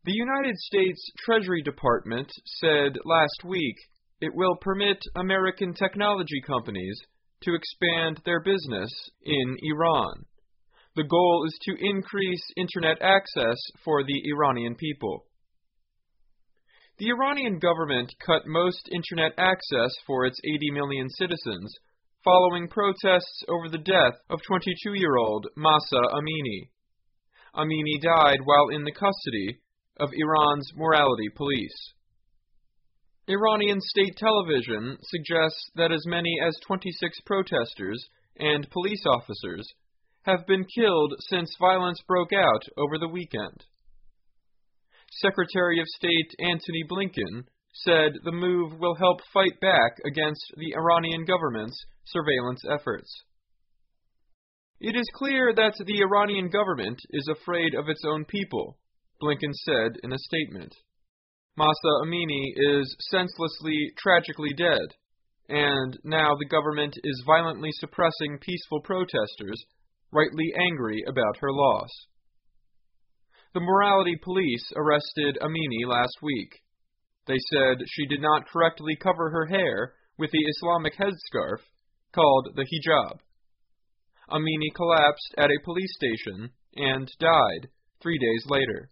The United States Treasury Department said last week it will permit American technology companies to expand their business in Iran. The goal is to increase Internet access for the Iranian people. The Iranian government cut most Internet access for its 80 million citizens following protests over the death of 22-year-old Mahsa Amini. Amini died while in the custody of Iran's morality police. Iranian state television suggests that as many as 26 protesters and police officers have been killed since violence broke out over the weekend. Secretary of State Antony Blinken said the move will help fight back against the Iranian government's surveillance efforts. It is clear that the Iranian government is afraid of its own people, Blinken said in a statement. Mahsa Amini is senselessly, tragically dead, and now the government is violently suppressing peaceful protesters, rightly angry about her loss. The morality police arrested Amini last week. They said she did not correctly cover her hair with the Islamic headscarf called the hijab. Amini collapsed at a police station and died 3 days later.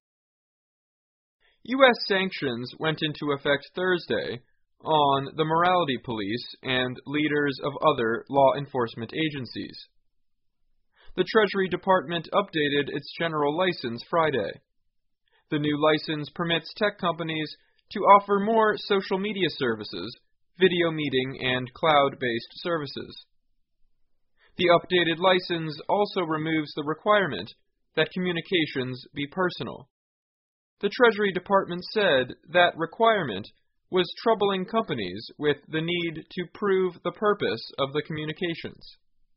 U.S. sanctions went into effect Thursday on the morality police and leaders of other law enforcement agencies. The Treasury Department updated its general license Friday. The new license permits tech companies to offer more social media services, video meeting, and cloud-based services. The updated license also removes the requirement that communications be personal. The Treasury Department said that requirement was troubling companies with the need to prove the purpose of the communications.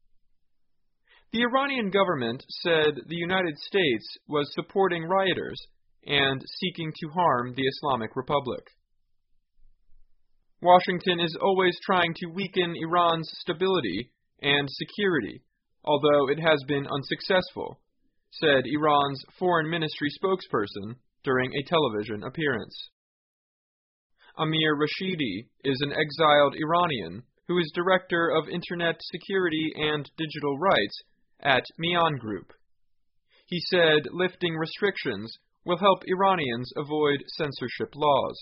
The Iranian government said the United States was supporting rioters and seeking to harm the Islamic Republic. Washington is always trying to weaken Iran's stability and security, although it has been unsuccessful, said Iran's foreign ministry spokesperson during a television appearance. Amir Rashidi is an exiled Iranian who is director of Internet Security and Digital Rights at Mian Group. He said lifting restrictions will help Iranians avoid censorship laws.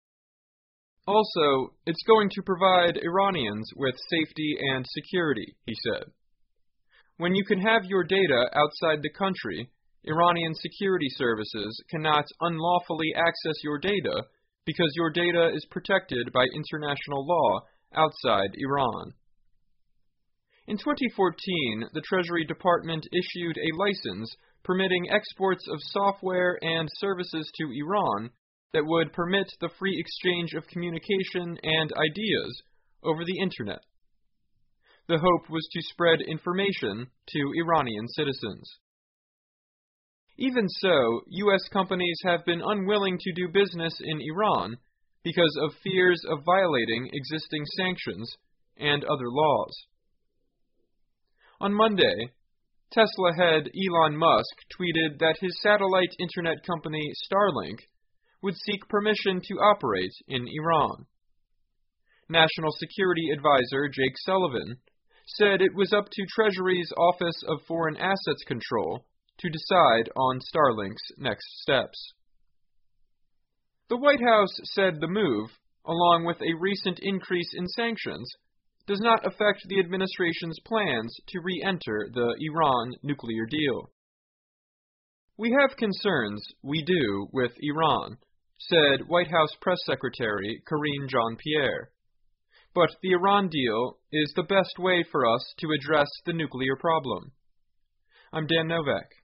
Also, it's going to provide Iranians with safety and security, he said. When you can have your data outside the country, Iranian security services cannot unlawfully access your data because your data is protected by international law outside Iran. In 2014, the Treasury Department issued a license permitting exports of software and services to Iran that would permit the free exchange of communication and ideas over the Internet. The hope was to spread information to Iranian citizens. Even so, U.S. companies have been unwilling to do business in Iran because of fears of violating existing sanctions and other laws. On Monday, Tesla head Elon Musk tweeted that his satellite internet company Starlink would seek permission to operate in Iran. National Security Advisor Jake Sullivan said it was up to Treasury's Office of Foreign Assets Control to decide on Starlink's next steps. The White House said the move, along with a recent increase in sanctions, does not affect the administration's plans to re-enter the Iran nuclear deal. We have concerns, we do, with Iran, said White House Press Secretary Karine Jean-Pierre. But the Iran deal is the best way for us to address the nuclear problem. I'm Dan Novak.